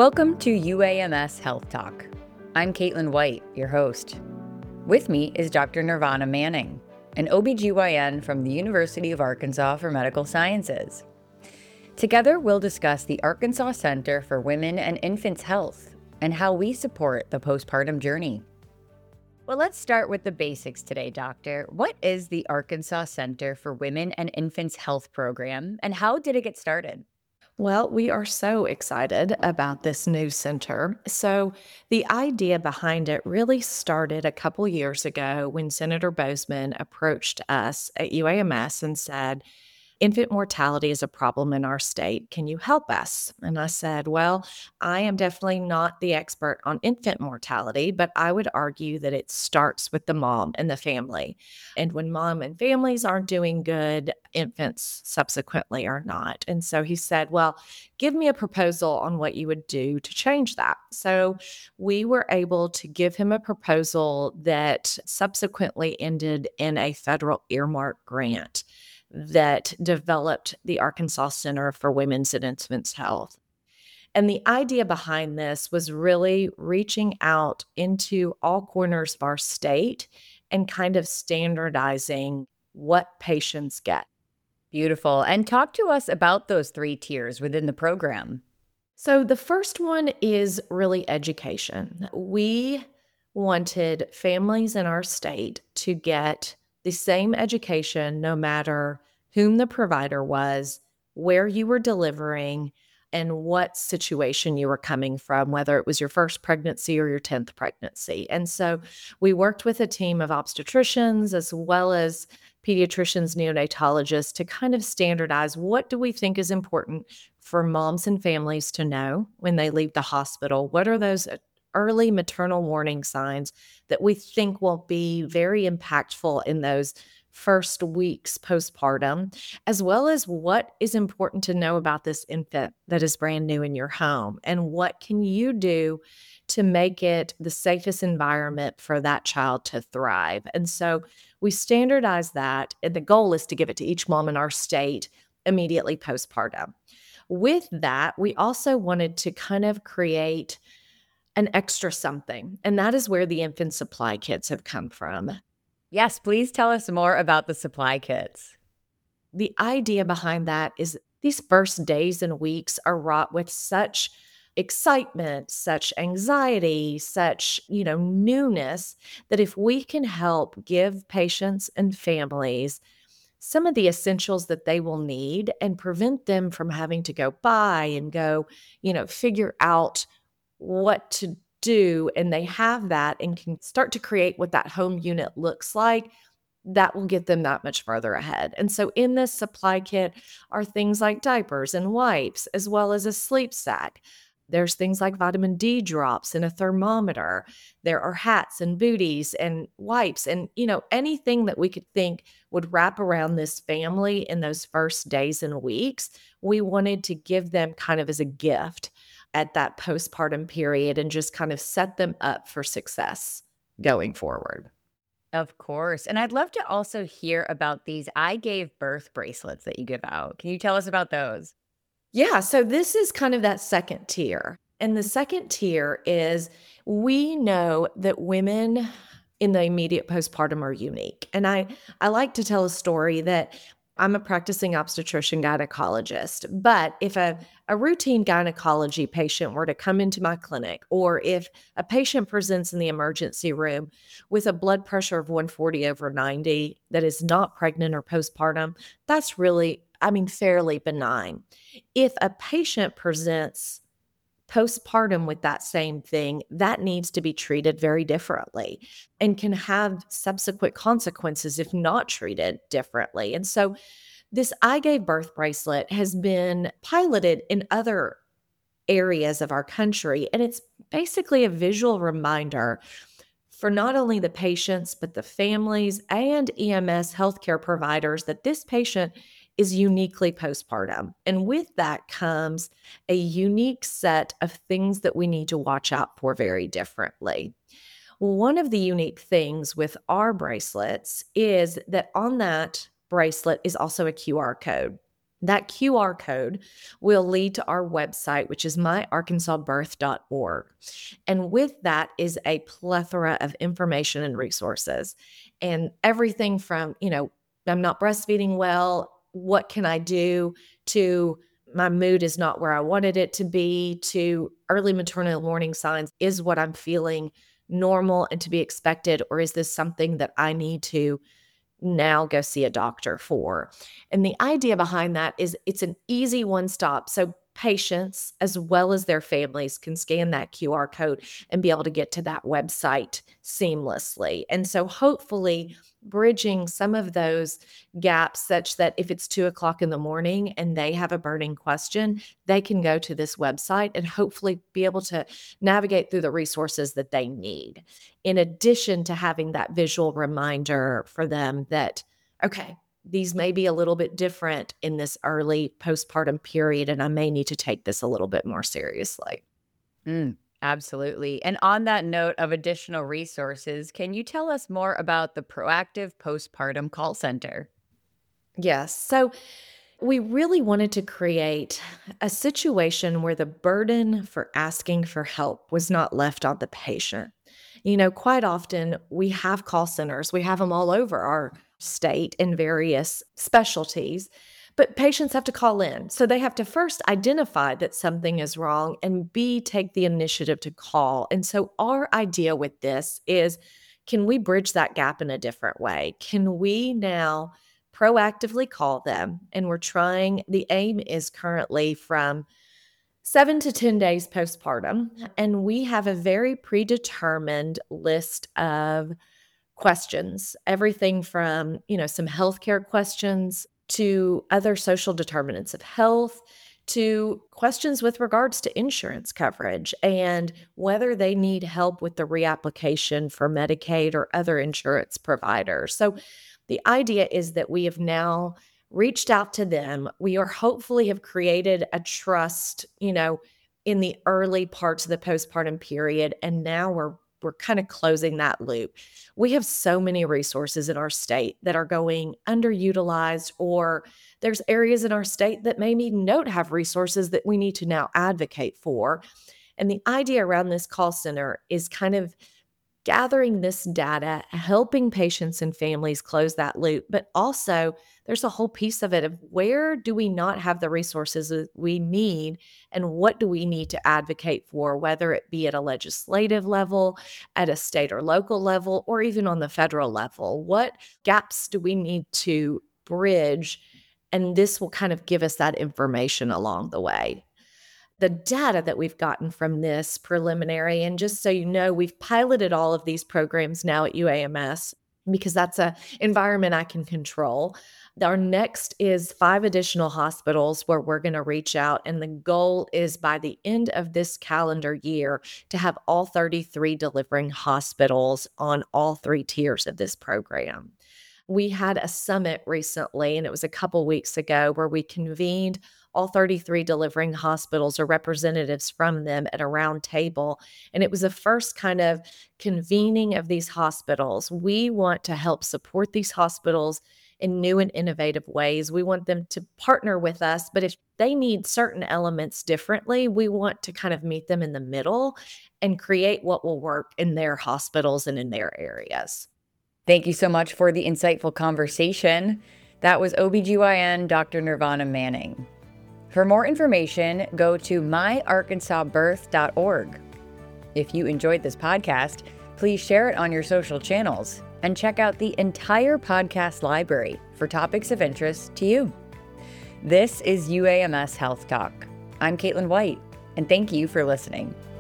Welcome to UAMS Health Talk. I'm Caitlin White, your host. With me is Dr. Nirvana Manning, an OBGYN from the University of Arkansas for Medical Sciences. Together, we'll discuss the Arkansas Center for Women and Infants Health and how we support the postpartum journey. Well, let's start with the basics today, Doctor. What is the Arkansas Center for Women and Infants Health program, and how did it get started? Well, we are so excited about this new center. So, the idea behind it really started a couple years ago when Senator Bozeman approached us at UAMS and said, infant mortality is a problem in our state. Can you help us? And I said, well, I am definitely not the expert on infant mortality, but I would argue that it starts with the mom and the family. And when mom and families aren't doing good, infants subsequently are not. And so he said, well, give me a proposal on what you would do to change that. So we were able to give him a proposal that subsequently ended in a federal earmark grant that developed the Arkansas Center for Women's and Infants Health. And the idea behind this was really reaching out into all corners of our state and kind of standardizing what patients get. Beautiful. And talk to us about those 3 tiers within the program. So the first one is really education. We wanted families in our state to get the same education no matter whom the provider was, where you were delivering, and what situation you were coming from, whether it was your first pregnancy or your 10th pregnancy. And so we worked with a team of obstetricians as well as pediatricians, neonatologists to kind of standardize what do we think is important for moms and families to know when they leave the hospital. What are those early maternal warning signs that we think will be very impactful in those first weeks postpartum, as well as what is important to know about this infant that is brand new in your home, and what can you do to make it the safest environment for that child to thrive. And so we standardize that, and the goal is to give it to each mom in our state immediately postpartum. With that, we also wanted to kind of create an extra something, and that is where the infant supply kits have come from. Yes, please tell us more about the supply kits. The idea behind that is these first days and weeks are wrought with such excitement, such anxiety, such, newness that if we can help give patients and families some of the essentials that they will need and prevent them from having to go buy and go, figure out what to do, and they have that and can start to create what that home unit looks like, that will get them that much further ahead. And so in this supply kit are things like diapers and wipes, as well as a sleep sack. There's things like vitamin D drops and a thermometer. There are hats and booties and wipes and, anything that we could think would wrap around this family in those first days and weeks. We wanted to give them kind of as a gift at that postpartum period and just kind of set them up for success going forward. Of course. And I'd love to also hear about these I gave birth bracelets that you give out. Can you tell us about those? Yeah, so this is kind of that second tier. And the second tier is we know that women in the immediate postpartum are unique. And I like to tell a story that I'm a practicing obstetrician gynecologist, but if a routine gynecology patient were to come into my clinic, or if a patient presents in the emergency room with a blood pressure of 140/90 that is not pregnant or postpartum, that's really, fairly benign. If a patient presents postpartum with that same thing, that needs to be treated very differently and can have subsequent consequences if not treated differently. And so this I gave birth bracelet has been piloted in other areas of our country, and it's basically a visual reminder for not only the patients, but the families and EMS healthcare providers that this patient is uniquely postpartum. And with that comes a unique set of things that we need to watch out for very differently. One of the unique things with our bracelets is that on that bracelet is also a QR code. That QR code will lead to our website, which is myarkansasbirth.org. And with that is a plethora of information and resources. And everything from, I'm not breastfeeding well, what can I do, to my mood is not where I wanted it to be, to early maternal warning signs. Is what I'm feeling normal and to be expected, or is this something that I need to now go see a doctor for? And the idea behind that is it's an easy one-stop. So patients, as well as their families, can scan that QR code and be able to get to that website seamlessly. And so hopefully bridging some of those gaps such that if it's 2:00 in the morning and they have a burning question, they can go to this website and hopefully be able to navigate through the resources that they need, in addition to having that visual reminder for them that, okay, these may be a little bit different in this early postpartum period, and I may need to take this a little bit more seriously. Absolutely. And on that note of additional resources, can you tell us more about the Proactive Postpartum Call Center? Yes. So we really wanted to create a situation where the burden for asking for help was not left on the patient. Quite often we have call centers, we have them all over our state in various specialties, but patients have to call in. So they have to first identify that something is wrong and B, take the initiative to call. And so our idea with this is, can we bridge that gap in a different way? Can we now proactively call them? And the aim is currently from 7 to 10 days postpartum. And we have a very predetermined list of questions, everything from, some healthcare questions to other social determinants of health, to questions with regards to insurance coverage and whether they need help with the reapplication for Medicaid or other insurance providers. So the idea is that we have now reached out to them. We are hopefully have created a trust, in the early parts of the postpartum period. And now we're kind of closing that loop. We have so many resources in our state that are going underutilized, or there's areas in our state that maybe don't have resources that we need to now advocate for. And the idea around this call center is kind of gathering this data, helping patients and families close that loop, but also there's a whole piece of it of where do we not have the resources that we need and what do we need to advocate for, whether it be at a legislative level, at a state or local level, or even on the federal level. What gaps do we need to bridge? And this will kind of give us that information along the way. The data that we've gotten from this preliminary, and just so you know, we've piloted all of these programs now at UAMS because that's an environment I can control. Our next is 5 additional hospitals where we're going to reach out, and the goal is by the end of this calendar year to have all 33 delivering hospitals on all 3 tiers of this program. We had a summit recently, and it was a couple weeks ago, where we convened all 33 delivering hospitals or representatives from them at a round table. And it was the first kind of convening of these hospitals. We want to help support these hospitals in new and innovative ways. We want them to partner with us, but if they need certain elements differently, we want to kind of meet them in the middle and create what will work in their hospitals and in their areas. Thank you so much for the insightful conversation. That was OBGYN Dr. Nirvana Manning. For more information, go to myarkansasbirth.org. If you enjoyed this podcast, please share it on your social channels and check out the entire podcast library for topics of interest to you. This is UAMS Health Talk. I'm Caitlin White, and thank you for listening.